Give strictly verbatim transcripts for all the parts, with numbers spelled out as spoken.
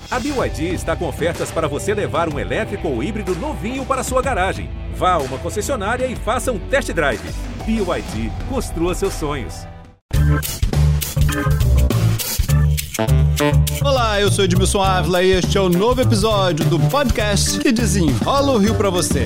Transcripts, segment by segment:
A B Y D está com ofertas para você levar um elétrico ou híbrido novinho para sua garagem. Vá a uma concessionária e faça um test drive. B Y D, construa seus sonhos. Olá, eu sou Edmilson Ávila e este é o novo episódio do podcast que desenrola o Rio pra você.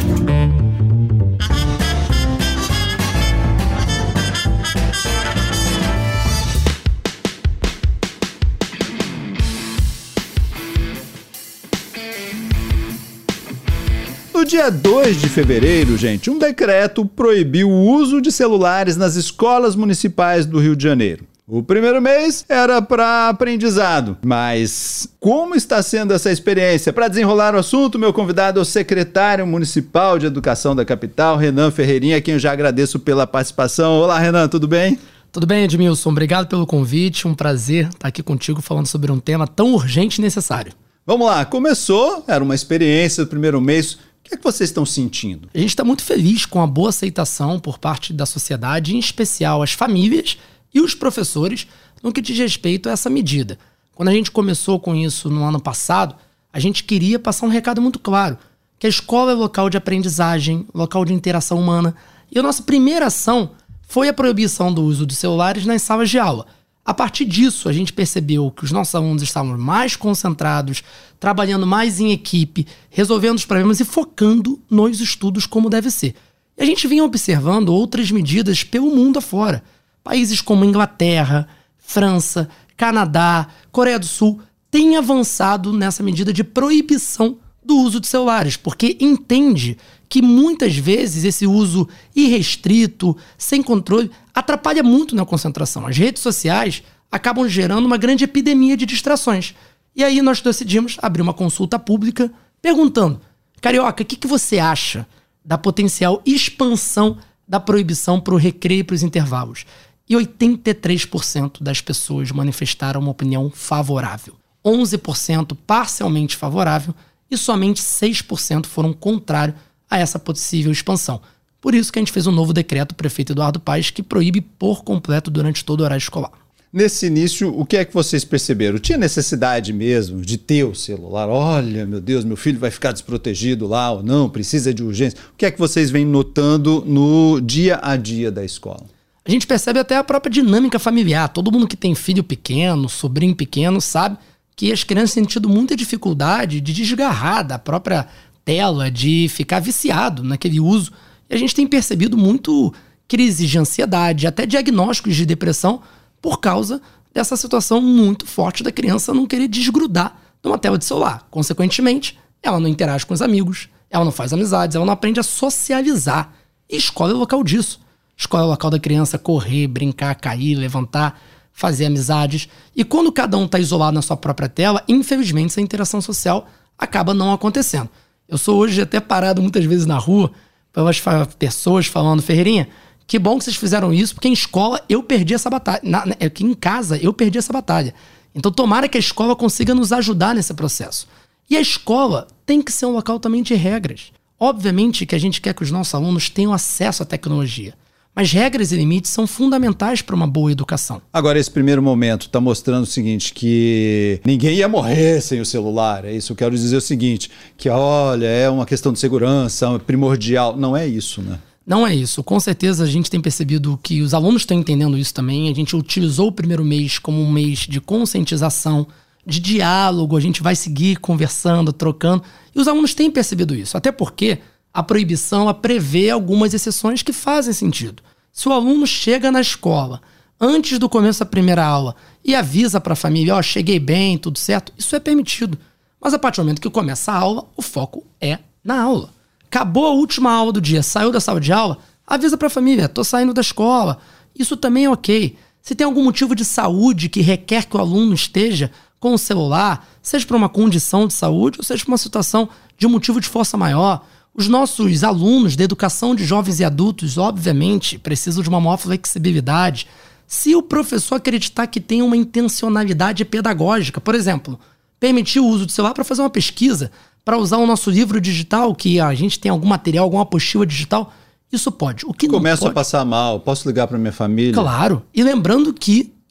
No dia dois de fevereiro, gente, um decreto proibiu o uso de celulares nas escolas municipais do Rio de Janeiro. O primeiro mês era para aprendizado, mas como está sendo essa experiência? Para desenrolar o assunto, meu convidado é o secretário municipal de Educação da capital, Renan Ferreirinha, a quem eu já agradeço pela participação. Olá, Renan, tudo bem? Tudo bem, Edmilson. Obrigado pelo convite. Um prazer estar aqui contigo falando sobre um tema tão urgente e necessário. Vamos lá, começou, era uma experiência do primeiro mês. O que é que vocês estão sentindo? A gente está muito feliz com a boa aceitação por parte da sociedade, em especial as famílias e os professores, no que diz respeito a essa medida. Quando a gente começou com isso no ano passado, a gente queria passar um recado muito claro, que a escola é local de aprendizagem, local de interação humana, e a nossa primeira ação foi a proibição do uso de celulares nas salas de aula. A partir disso, a gente percebeu que os nossos alunos estavam mais concentrados, trabalhando mais em equipe, resolvendo os problemas e focando nos estudos como deve ser. E a gente vinha observando outras medidas pelo mundo afora. Países como Inglaterra, França, Canadá, Coreia do Sul têm avançado nessa medida de proibição do uso de celulares, porque entende que muitas vezes esse uso irrestrito, sem controle, atrapalha muito na concentração. As redes sociais acabam gerando uma grande epidemia de distrações. E aí nós decidimos abrir uma consulta pública perguntando: Carioca, o que, que você acha da potencial expansão da proibição para o recreio e para os intervalos? E oitenta e três por cento das pessoas manifestaram uma opinião favorável. onze por cento parcialmente favorável e somente seis por cento foram contrários a essa possível expansão. Por isso que a gente fez um novo decreto do prefeito Eduardo Paes que proíbe por completo durante todo o horário escolar. Nesse início, o que é que vocês perceberam? Tinha necessidade mesmo de ter o celular? Olha, meu Deus, meu filho vai ficar desprotegido lá ou não? Precisa de urgência? O que é que vocês vêm notando no dia a dia da escola? A gente percebe até a própria dinâmica familiar. Todo mundo que tem filho pequeno, sobrinho pequeno, sabe que as crianças têm tido muita dificuldade de desgarrar da própria tela, de ficar viciado naquele uso. E a gente tem percebido muito crises de ansiedade, até diagnósticos de depressão, por causa dessa situação muito forte da criança não querer desgrudar de uma tela de celular. Consequentemente, ela não interage com os amigos, ela não faz amizades, ela não aprende a socializar. E escola é o local disso. Escola é o local da criança correr, brincar, cair, levantar, fazer amizades. E quando cada um está isolado na sua própria tela, infelizmente essa interação social acaba não acontecendo. Eu sou hoje até parado muitas vezes na rua pelas pessoas falando: Ferreirinha, que bom que vocês fizeram isso, porque em escola eu perdi essa batalha. Na, aqui em casa eu perdi essa batalha. Então tomara que a escola consiga nos ajudar nesse processo. E a escola tem que ser um local também de regras. Obviamente que a gente quer que os nossos alunos tenham acesso à tecnologia. Mas regras e limites são fundamentais para uma boa educação. Agora, esse primeiro momento está mostrando o seguinte, que ninguém ia morrer sem o celular. É isso, eu quero dizer o seguinte, que olha, é uma questão de segurança, é primordial. Não é isso, né? Não é isso. Com certeza a gente tem percebido que os alunos estão entendendo isso também. A gente utilizou o primeiro mês como um mês de conscientização, de diálogo. A gente vai seguir conversando, trocando. E os alunos têm percebido isso. Até porque a proibição a prevê algumas exceções que fazem sentido. Se o aluno chega na escola antes do começo da primeira aula e avisa para a família: ó, oh, cheguei bem, tudo certo, isso é permitido. Mas a partir do momento que começa a aula, o foco é na aula. Acabou a última aula do dia, saiu da sala de aula, avisa para a família: tô saindo da escola. Isso também é ok. Se tem algum motivo de saúde que requer que o aluno esteja com o celular, seja por uma condição de saúde ou seja por uma situação de um motivo de força maior, os nossos alunos da educação de jovens e adultos, obviamente, precisam de uma maior flexibilidade. Se o professor acreditar que tem uma intencionalidade pedagógica, por exemplo, permitir o uso do celular para fazer uma pesquisa, para usar o nosso livro digital, que a gente tem algum material, alguma apostila digital, isso pode. O que não Começo pode... a passar mal, posso ligar para minha família? Claro. E lembrando que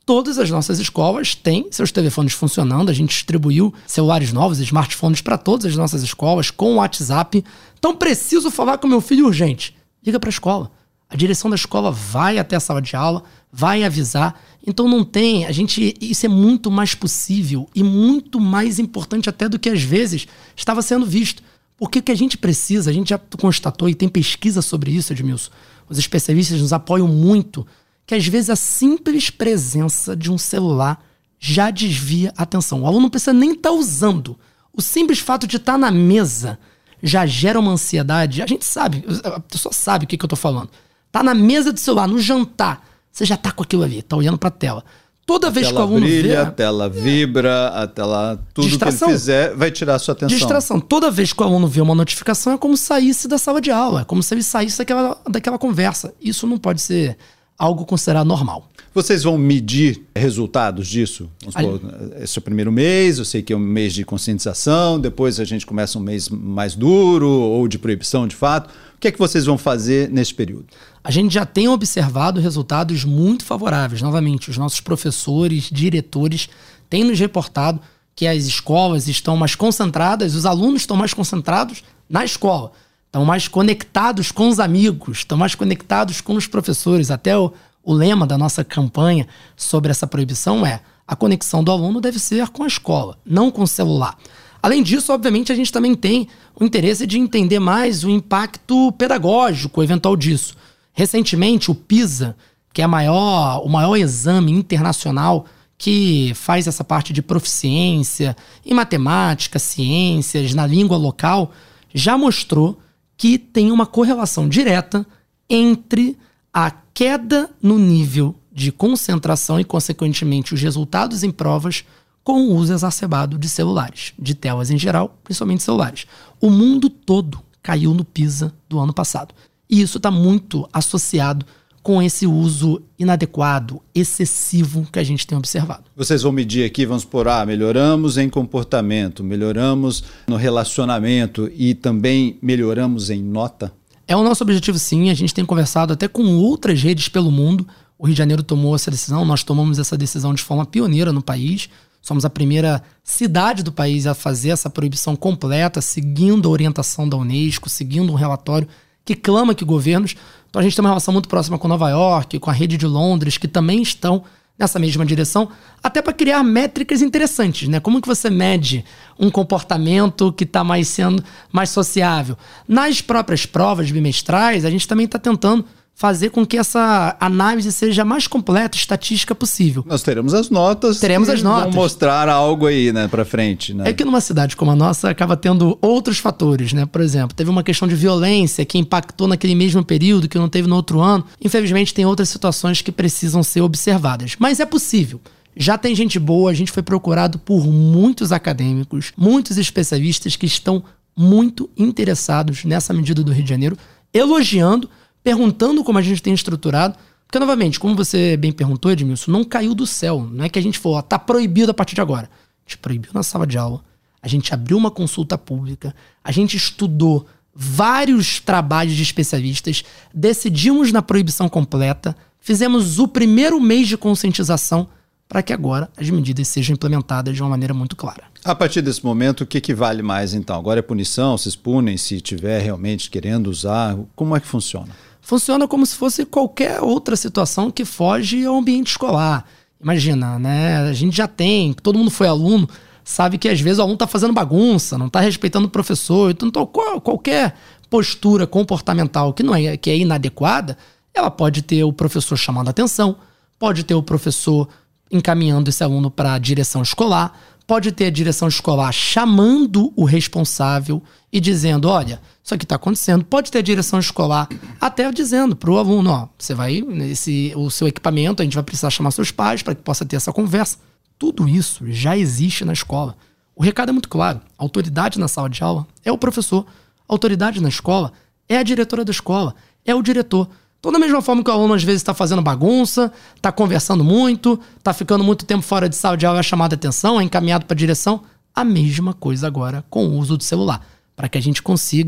Todas as nossas escolas têm seus telefones funcionando. A gente distribuiu celulares novos, smartphones para todas as nossas escolas com o WhatsApp. Então, preciso falar com meu filho urgente. Liga para a escola. A direção da escola vai até a sala de aula, vai avisar. Então não tem, a gente, isso é muito mais possível e muito mais importante até do que às vezes estava sendo visto. Porque o que a gente precisa, a gente já constatou e tem pesquisa sobre isso, Edmilson. Os especialistas nos apoiam muito, que às vezes a simples presença de um celular já desvia a atenção. O aluno não precisa nem estar usando. O simples fato de estar na mesa já gera uma ansiedade. A gente sabe, a pessoa sabe o que, que eu estou falando. Tá na mesa do celular, no jantar, você já tá com aquilo ali, tá olhando pra tela. Toda a vez tela que o aluno brilha, vê... A tela vibra, a tela... Tudo Distração. que ele fizer vai tirar a sua atenção. Distração. Toda vez que o aluno vê uma notificação é como saísse da sala de aula. É como se ele saísse daquela, daquela conversa. Isso não pode ser algo considerado normal. Vocês vão medir resultados disso? Vamos Ali... supor, esse é o primeiro mês, eu sei que é um mês de conscientização, depois a gente começa um mês mais duro ou de proibição de fato. O que é que vocês vão fazer nesse período? A gente já tem observado resultados muito favoráveis. Novamente, os nossos professores, diretores têm nos reportado que as escolas estão mais concentradas, os alunos estão mais concentrados na escola, estão mais conectados com os amigos, estão mais conectados com os professores. Até o, o lema da nossa campanha sobre essa proibição é: a conexão do aluno deve ser com a escola, não com o celular. Além disso, obviamente, a gente também tem o interesse de entender mais o impacto pedagógico eventual disso. Recentemente, o PISA, que é a maior, o maior exame internacional que faz essa parte de proficiência em matemática, ciências, na língua local, já mostrou que tem uma correlação direta entre a queda no nível de concentração e, consequentemente, os resultados em provas com o uso exacerbado de celulares, de telas em geral, principalmente celulares. O mundo todo caiu no PISA do ano passado. E isso está muito associado com esse uso inadequado, excessivo que a gente tem observado. Vocês vão medir aqui, vamos por, ah, melhoramos em comportamento, melhoramos no relacionamento e também melhoramos em nota? É o nosso objetivo, sim. A gente tem conversado até com outras redes pelo mundo. O Rio de Janeiro tomou essa decisão, nós tomamos essa decisão de forma pioneira no país. Somos a primeira cidade do país a fazer essa proibição completa, seguindo a orientação da Unesco, seguindo um relatório que clama que governos... Então a gente tem uma relação muito próxima com Nova York, com a rede de Londres, que também estão nessa mesma direção, até para criar métricas interessantes, né? Como que você mede um comportamento que está mais sendo mais sociável? Nas próprias provas bimestrais, a gente também está tentando fazer com que essa análise seja a mais completa, estatística possível. Nós teremos as notas. Teremos as notas. Vão mostrar algo aí, né, para frente, né? É que numa cidade como a nossa acaba tendo outros fatores, né? Por exemplo, teve uma questão de violência que impactou naquele mesmo período que não teve no outro ano. Infelizmente, tem outras situações que precisam ser observadas. Mas é possível. Já tem gente boa, a gente foi procurado por muitos acadêmicos, muitos especialistas que estão muito interessados nessa medida do Rio de Janeiro, elogiando, perguntando como a gente tem estruturado. Porque, novamente, como você bem perguntou, Edmilson, não caiu do céu. Não é que a gente falou, ó, tá proibido a partir de agora. A gente proibiu na sala de aula, a gente abriu uma consulta pública, a gente estudou vários trabalhos de especialistas, decidimos na proibição completa, fizemos o primeiro mês de conscientização para que agora as medidas sejam implementadas de uma maneira muito clara. A partir desse momento, o que, que vale mais, então? Agora é punição? Vocês punem se estiver realmente querendo usar? Como é que funciona? Funciona como se fosse qualquer outra situação que foge ao ambiente escolar. Imagina, né? A gente já tem, todo mundo foi aluno, sabe que às vezes o aluno está fazendo bagunça, não está respeitando o professor. Então, qualquer postura comportamental que, não é, que é inadequada, ela pode ter o professor chamando a atenção, pode ter o professor encaminhando esse aluno para a direção escolar, pode ter a direção escolar chamando o responsável e dizendo, olha, isso aqui está acontecendo. Pode ter a direção escolar até dizendo para o aluno, ó, você vai, esse, o seu equipamento, a gente vai precisar chamar seus pais para que possa ter essa conversa. Tudo isso já existe na escola. O recado é muito claro. A autoridade na sala de aula é o professor. A autoridade na escola é a diretora da escola, é o diretor. Então, da mesma forma que o aluno às vezes está fazendo bagunça, está conversando muito, está ficando muito tempo fora de sala de aula, é chamado a atenção, é encaminhado para a direção, a mesma coisa agora com o uso do celular, para que a gente consiga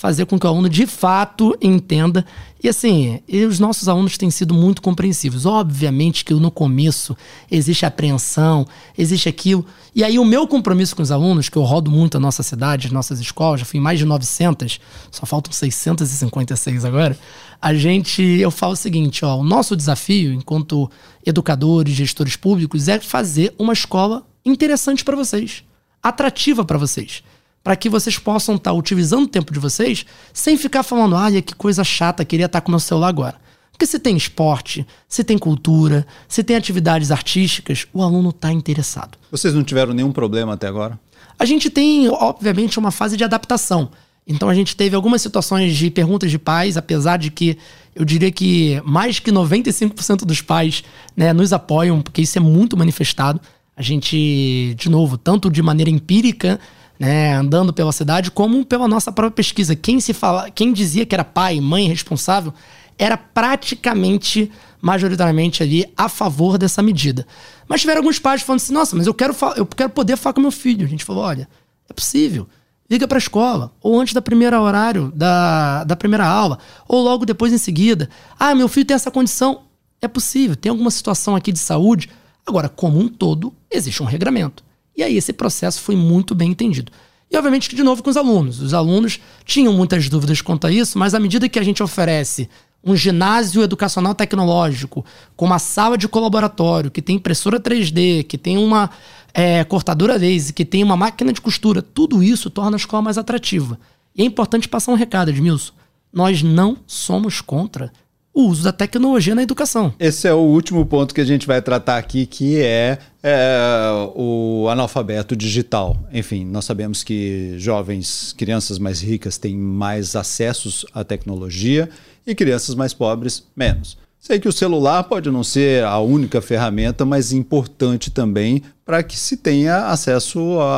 fazer com que o aluno de fato entenda. E assim, e os nossos alunos têm sido muito compreensivos. Obviamente que no começo existe apreensão, existe aquilo. E aí o meu compromisso com os alunos, que eu rodo muito a nossa cidade, as nossas escolas, já fui em mais de novecentas, só faltam seiscentas e cinquenta e seis agora, a gente, eu falo o seguinte, ó, o nosso desafio, enquanto educadores, gestores públicos, é fazer uma escola interessante para vocês, atrativa para vocês, para que vocês possam estar utilizando o tempo de vocês sem ficar falando, olha, que coisa chata, queria estar com o meu celular agora. Porque se tem esporte, se tem cultura, se tem atividades artísticas, o aluno está interessado. Vocês não tiveram nenhum problema até agora? A gente tem, obviamente, uma fase de adaptação. Então a gente teve algumas situações de perguntas de pais, apesar de que eu diria que mais que noventa e cinco por cento dos pais, né, nos apoiam, porque isso é muito manifestado. A gente, de novo, tanto de maneira empírica, né, andando pela cidade, como pela nossa própria pesquisa. Quem, se fala, quem dizia que era pai, mãe responsável, era praticamente, majoritariamente ali, a favor dessa medida. Mas tiveram alguns pais falando assim, nossa, mas eu quero, eu quero poder falar com meu filho. A gente falou, olha, é possível. Liga para a escola, ou antes da primeira horário, da, da primeira aula, ou logo depois em seguida. Ah, meu filho tem essa condição. É possível, tem alguma situação aqui de saúde. Agora, como um todo, existe um regramento. E aí esse processo foi muito bem entendido. E obviamente que, de novo, com os alunos. Os alunos tinham muitas dúvidas quanto a isso, mas à medida que a gente oferece um ginásio educacional tecnológico, com uma sala de colaboratório, que tem impressora três D, que tem uma é, cortadora laser, que tem uma máquina de costura, tudo isso torna a escola mais atrativa. E é importante passar um recado, Edmilson. Nós não somos contra o uso da tecnologia na educação. Esse é o último ponto que a gente vai tratar aqui, que é, é o analfabeto digital. Enfim, nós sabemos que jovens, crianças mais ricas têm mais acessos à tecnologia e crianças mais pobres, menos. Sei que o celular pode não ser a única ferramenta, mas importante também para que se tenha acesso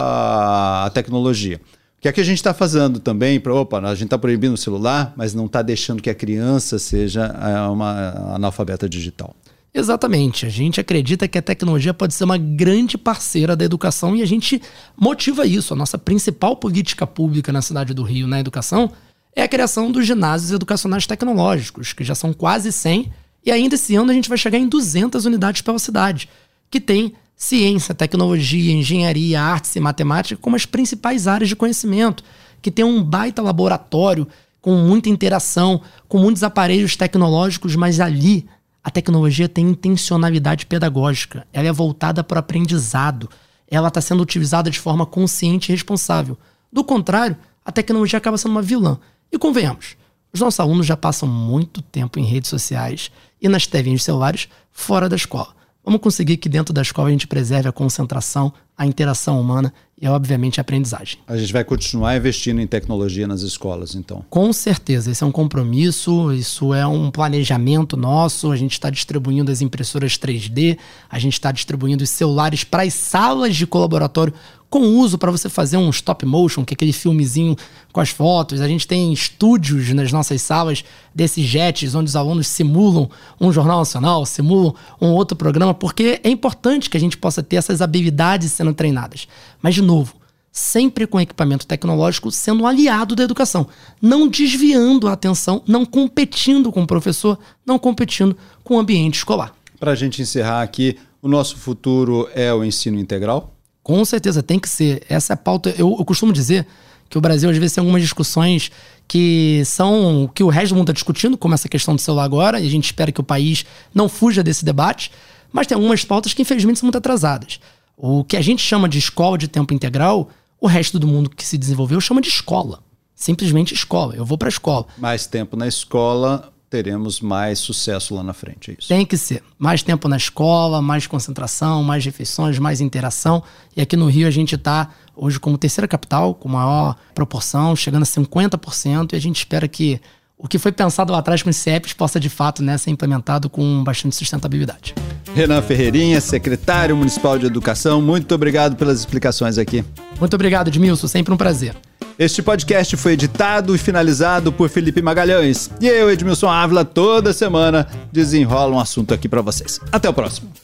à tecnologia. O que é que a gente está fazendo também? Pra, opa, a gente está proibindo o celular, mas não está deixando que a criança seja uma analfabeta digital. Exatamente. A gente acredita que a tecnologia pode ser uma grande parceira da educação e a gente motiva isso. A nossa principal política pública na cidade do Rio, na educação, é a criação dos ginásios educacionais tecnológicos, que já são quase cem, e ainda esse ano a gente vai chegar em duzentas unidades pela cidade, que tem ciência, tecnologia, engenharia, artes e matemática como as principais áreas de conhecimento, que tem um baita laboratório com muita interação, com muitos aparelhos tecnológicos, mas ali a tecnologia tem intencionalidade pedagógica, ela é voltada para o aprendizado, ela está sendo utilizada de forma consciente e responsável. Do contrário, a tecnologia acaba sendo uma vilã. E convenhamos, os nossos alunos já passam muito tempo em redes sociais e nas telinhas celulares fora da escola. Vamos conseguir que dentro da escola a gente preserve a concentração, a interação humana e, obviamente, a aprendizagem. A gente vai continuar investindo em tecnologia nas escolas, então? Com certeza. Esse é um compromisso, isso é um planejamento nosso. A gente está distribuindo as impressoras três D, a gente está distribuindo os celulares para as salas de colaboratório com uso para você fazer um stop motion, que é aquele filmezinho com as fotos. A gente tem estúdios nas nossas salas desses jets, onde os alunos simulam um jornal nacional, simulam um outro programa, porque é importante que a gente possa ter essas habilidades sendo treinadas. Mas, de novo, sempre com equipamento tecnológico sendo um aliado da educação, não desviando a atenção, não competindo com o professor, não competindo com o ambiente escolar. Para a gente encerrar aqui, o nosso futuro é o ensino integral? Com certeza, tem que ser. Essa é a pauta. Eu, eu costumo dizer que o Brasil, às vezes, tem algumas discussões que são que o resto do mundo está discutindo, como essa questão do celular agora, e a gente espera que o país não fuja desse debate, mas tem algumas pautas que, infelizmente, são muito atrasadas. O que a gente chama de escola de tempo integral, o resto do mundo que se desenvolveu chama de escola. Simplesmente escola. Eu vou para a escola. Mais tempo na escola, teremos mais sucesso lá na frente, é isso? Tem que ser. Mais tempo na escola, mais concentração, mais refeições, mais interação. E aqui no Rio a gente está hoje como terceira capital, com maior proporção, chegando a cinquenta por cento. E a gente espera que o que foi pensado lá atrás com os C E Ps possa de fato, né, ser implementado com bastante sustentabilidade. Renan Ferreirinha, secretário municipal de educação, muito obrigado pelas explicações aqui. Muito obrigado, Edmilson. Sempre um prazer. Este podcast foi editado e finalizado por Felipe Magalhães. E eu, Edmilson Ávila, toda semana desenrola um assunto aqui para vocês. Até o próximo.